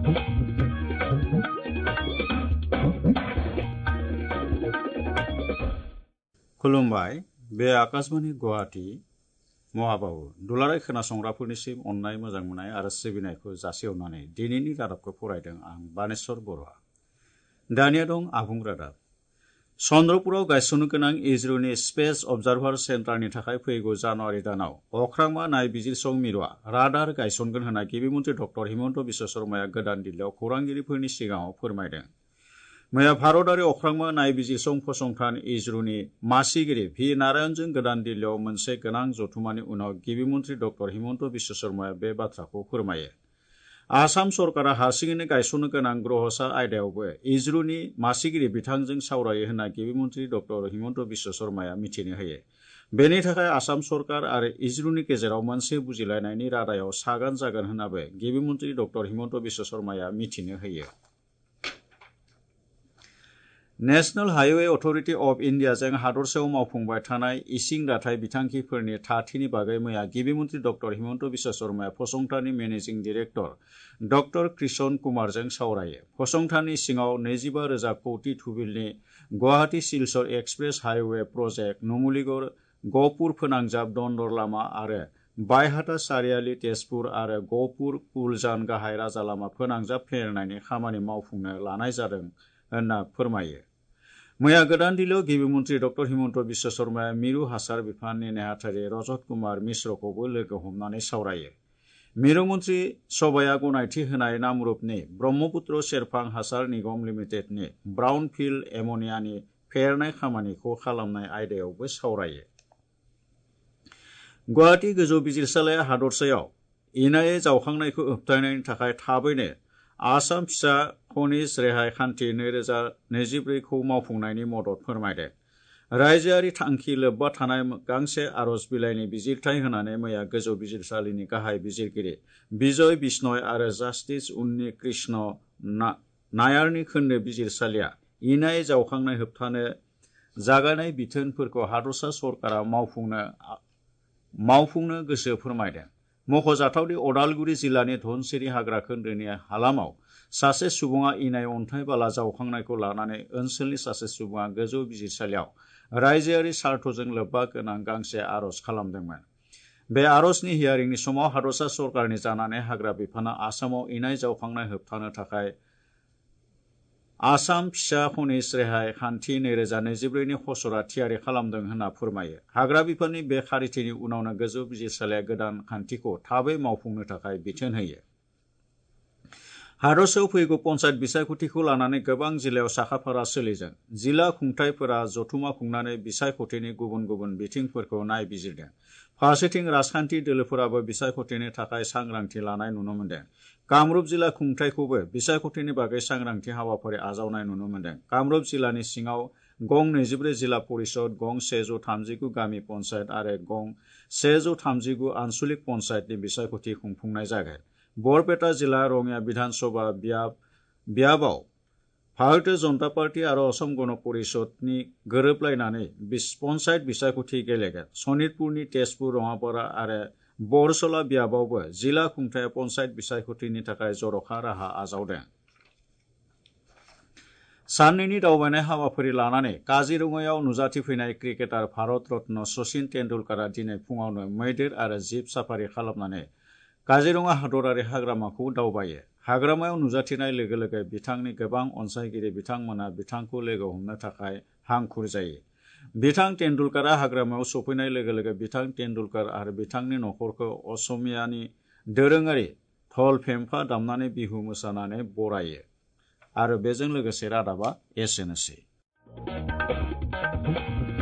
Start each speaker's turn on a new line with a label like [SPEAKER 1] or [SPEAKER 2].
[SPEAKER 1] खुलुमबाय बे आकाशबाणी गुवाहाटी महाबाबु दुलाराय खोनासंग्राफोरनिसिम अननाय मोजां मोननाय आरो सिबिनायखौ जासिहरनानै दिनैनि रादाबखौ फरायदों आं बानेश्वर बर'आ। दानिया दं आबुं रादाब। चन्द्रपुराव गायसननो गोनां इजर'नि स्पेस अबजार्भार सेन्टारनि थाखाय फैगौ जानुवारि दानाव अख्रांमा नायबिजिरसं मिरुआ राडार गायसनगोन होनना गिबि मन्थ्रि डक्टर हिमन्त बिश्व शर्माया गोदान दिल्लीयाव खौरांगिरिफोरनि सिगाङाव फोरमायदों। मैया भारतारि अख्रांमा नायबिजिरसं फसंथान इजर'नि मासिगिरि भि नारायणजों गोदान दिल्लीयाव मोनसे गोनां जथुमानि उनाव गिबि मन्थ्रि डक्टर हिमन्त बिश्व शर्माया बे बाथ्राखौ फोरमायो। आसाम सरकारा हारसिङैनो गायसननो गोनां ग्रहसा आयदायावबो इजर'नि मासिगिरि बिथांजों सावरायो होनना गिबि मन्थ्रि डक्टर हिमन्त बिश्व शर्माया मिथिनो होयो। बेनि थाखाय आसाम सरकार आरो इजर'नि गेजेराव मोनसे बुजिलायनायनि रादायाव सागान जागोन होननाबो गिबि मन्थ्रि डक्टर हिमन्त बिश्व शर्माया मिथिनो होयो। नेशनेल हाइवे अथरिटी अफ इन्डियाजों हादरसायाव मावफुंबाय थानाय इसिं दाथाय बिथांखिफोरनि थाथिनि बागै मैया गिबि मन्थ्रि डक्टर हिमन्त बिश्व शर्माया फसंथाननि मेनेजिं डिरेक्टर डक्टर कृष्ण कुमारजों सावरायो। फसंथाननि सिङाव 25,000 कौटि थुबिलनि Guwahati Silchar express highway project, Numaligarh Gohpur फोनांजाब दन्दर लामा आरो बायहाटा सारियाली तेजपुर आरो गहपुर कुलजान गाहाय राजा लामा फोनांजाब फेहेरनायनि खामानि मावफुंनो लानाय जादों होनना फोरमायो। मैया गोदान दिल्लीयाव गिबि मन्थ्रि डक्टर हिमन्त बिश्व शर्माया मिरु हासार बिफाननि नेहाथारि रजत कुमार मिश्रखौबो लोगो हमनानै सावरायो। मिरु मन्थ्रि सभाया गनायथि होनाय नामरुपनि ब्रह्मपुत्र सेरफां हासार निगम लिमिटेडनि ब्राउनफिल्ड एमोनियानि फेहेरनाय खामानिखौ खालामनाय आयदायावबो सावरायो। गुवाहाटी गोजौ बिजिरसालिया हादरसायाव इनायै जावखांनायखौ होबथानायनि थाखाय थाबैनो आसाम फिसा खनिज रेहाय खान्थि 2024 खौ मावफुंनायनि मदद फोरमायदों। रायजोआरि थांखि लोब्बा थानाय गांसे आर'ज बिलाइनि बिजिरथाय होनानै मैया गोजौ बिजिरसालिनि गाहाय बिजिरगिरि बिजय बिश्नय आरो जास्टिस उन्नी कृष्ण नायारनि खोन्दो बिजिरसालिया इनाय जावखांनाय होबथानो जागायनाय बिथोनफोरखौ हादरसा सरकारा मावफुंनो गोसो फोरमायदों। मख'जाथावदि अदालगुरि जिल्लानि धनसिरि हाग्रा खोन्दोनि हालामाव सासे सुबुङा इनाय अन्थाइ बाला जावखांनायखौ लानानै ओनसोलनि सासे सुबुङा गोजौ बिजिरसालियाव रायजोआरि सार्थजों लोब्बा गोनां गांसे आर'ज खालामदोंमोन। बे आर'जनि हियारिंनि समाव हादरसा सरकारनि जानानै हाग्रा बिफाना आसामाव इनाय जावखांनाय होबथानो थाखाय आसाम फिसा खनिज रेहाय खान्थि 2024 नि खसरा थियारि खालामदों होनना फोरमायो। हाग्रा बिफाननि बे खारिथिनि उनावनो गोजौ बिजिरसालिया गोदान खान्थिखौ थाबै मावफुंनो थाखाय बिथोन होयो। हादरसायाव फैगौ पन्चायत बिसायख'थिखौ लानानै गोबां जिल्लायाव साखाफारा सोलिदों। जिल्ला खुंथायफोरा जथुमा खुंनानै बिसायख'थिनि गुबुन गुबुन बिथिंफोरखौ नायबिजिरदों। फारसेथिं राजखान्थि दोलोफोराबो बिसायख'थिनि थाखाय सांग्रांथि लानाय नुनो मोन्दों। कामरुप जिल्ला खुंथायखौबो बिसायख'थिनि बागै सांग्रांथि हाबाफारि आजावनाय नुनो मोन्दों। कामरुप जिल्लानि सिङाव गं 24 जिल्ला परिषद, गं 139 गामि पन्चायत आरो गं 139 आन्सलिक पन्चायतनि बिसायख'थि खुंफुंनाय जागोन। बरपेटा जिल्ला रङिया बिधान सभा बियाबाव भारतीय जनता पार्टी आरो असम गण परिषदनि गोरोबलायनानै पन्चायत बिसायख'थि गेलेगोन। सनितपुरनि तेजपुर, रङापारा आरो बरसला बियाबावबो जिल्ला खुंथाया पन्चायत बिसायख'थिनि थाखाय जर'खा राहा आजावदों। साननैनि दावबायनाय हाबाफारि लानानै काजिरङायाव नुजाथिफैनाय क्रिकेटार भारत रत्न सचिन तेन्दुलकरा दिनै फुङावनो मैदेर आरो जिप साफारि खालामनानै काजिरङा हादरारि हाग्रामाखौ दावबायो। हाग्रामायाव नुजाथिनाय लोगो लोगो बिथांनि गोबां अनसायगिरि बिथांमोना बिथांखौ लोगो हमनो थाखाय हांखुर जायो। बिथां तेन्दुलकरा हाग्रामायाव सफैनाय लोगो लोगो बिथां तेन्दुलकर आरो बिथांनि नखरखौ असमियानि दोरोङारि धल फेम्फा दामनानै बिहु मोसानानै बरायो। आरो बेजों लोगोसे रादाबा एसेनोसै।